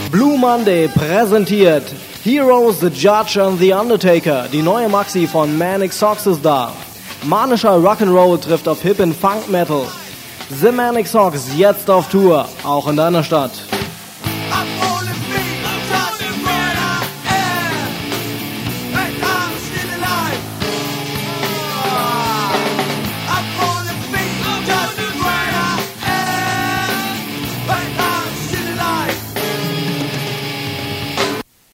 Blue Monday präsentiert Heroes, The Judge and The Undertaker. Die neue Maxi von Manic Sox ist da. Manischer Rock'n'Roll trifft auf Hip and Funk Metal. The Manic Sox jetzt auf Tour, auch in deiner Stadt.